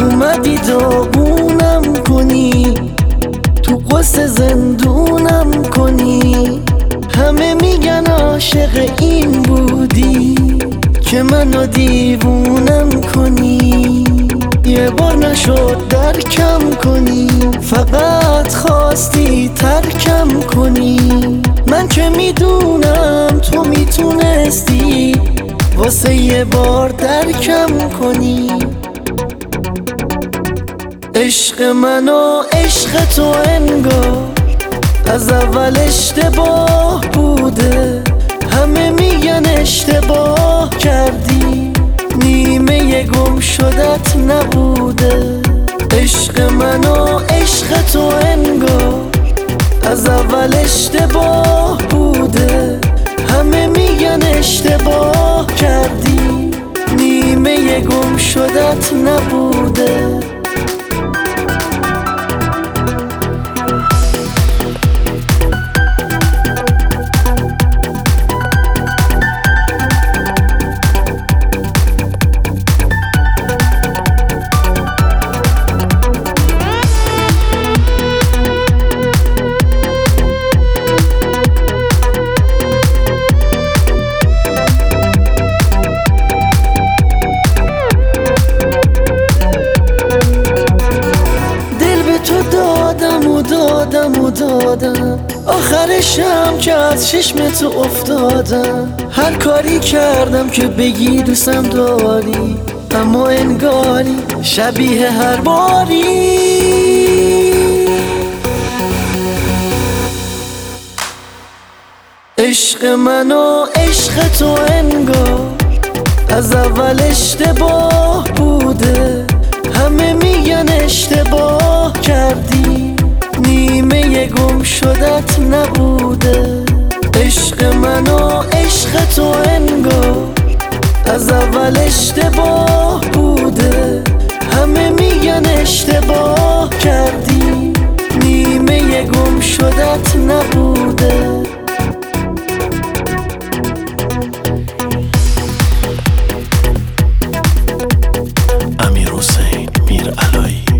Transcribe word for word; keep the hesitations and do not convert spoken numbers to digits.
اومدی داغونم کنی، تو قصه زندونم کنی. همه میگن عاشق این بودی که منو دیوونم کنی. یه بار نشد درکم کنی، فقط خواستی ترکم کنی. من که میدونم تو میتونستی واسه یه بار درکم کنی. عشق من و عشق تو انگار از اول اشتباه بوده. همه میگن اشتباه کردی، نیمه گم شدت نبوده. عشق من و عشق تو انگار از اول اشتباه بوده. همه میگن اشتباه کردی، نیمه گم شدت نبوده. دادم و دادم و دادم، آخرشم که از چشم تو افتادم. هر کاری کردم که بگی دوستم داری، اما انگاری شبیه هر باری. عشق من و عشق تو انگار از اول اشتباه بوده. همه میگن اشتباه کردی، نیمه گم شدت نبوده. عشق من و عشق تو انگار از اول اشتباه بوده. همه میگن اشتباه کردی، نیمه گم شدت نبوده. امیر حسین میر علایی.